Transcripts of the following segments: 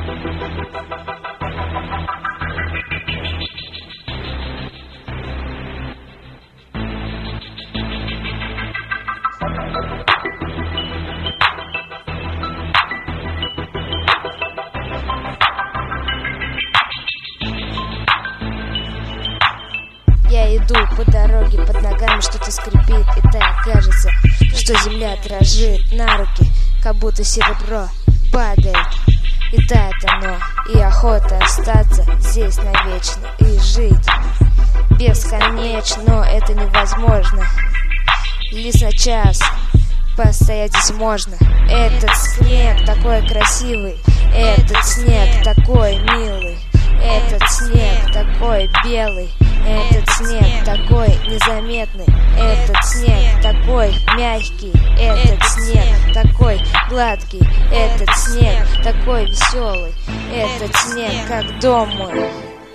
Я иду по дороге, под ногами что-то скрипит, и так кажется, что земля дрожит на руки, как будто серебро падает. И тает оно, и охота остаться здесь навечно и жить бесконечно, но это невозможно. Лишь на час постоять здесь можно. Этот снег такой красивый, этот снег такой милый, этот снег такой белый, этот снег такой незаметный, этот снег такой мягкий, этот снег такой гладкий, этот снег такой веселый, этот снег как дом мой.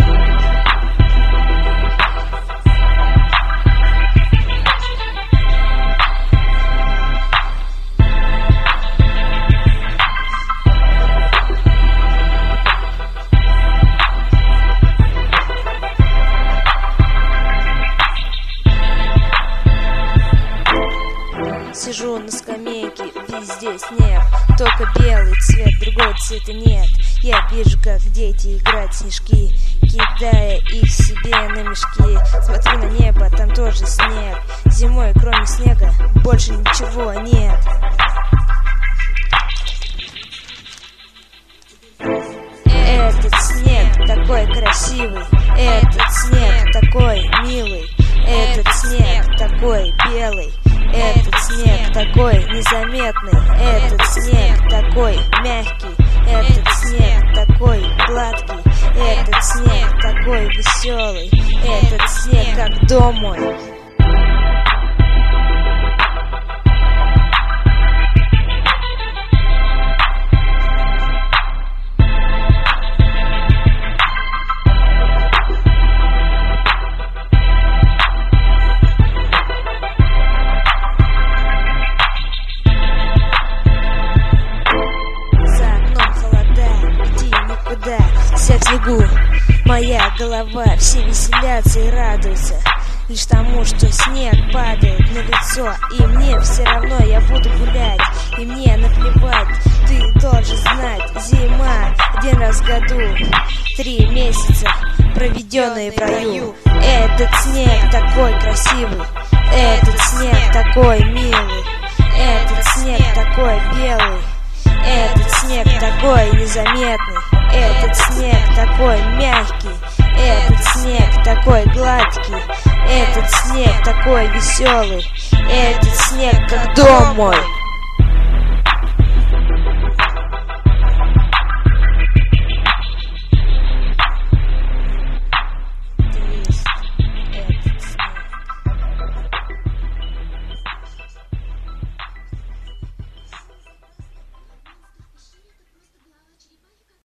Сижу на скамейке, везде снег, только белый цвет, другого цвета нет. Я вижу, как дети играют в снежки, кидая их себе на мешки. Смотрю на небо, там тоже снег. Зимой, кроме снега, больше ничего нет. Этот снег такой красивый, этот снег такой милый, этот снег такой белый, этот снег такой незаметный, этот снег такой мягкий, этот снег такой гладкий, этот снег такой веселый, этот снег как дом мой. Вся в снегу, моя голова, все веселятся и радуются лишь тому, что снег падает на лицо. И мне все равно, я буду гулять, и мне наплевать. Ты должен знать, зима один раз в году, 3 месяца, проведенные в раю. Этот снег такой красивый, этот снег такой милый, этот снег такой белый, этот снег такой незаметный, этот снег такой мягкий, этот снег такой гладкий, этот снег такой веселый, этот снег как дом мой.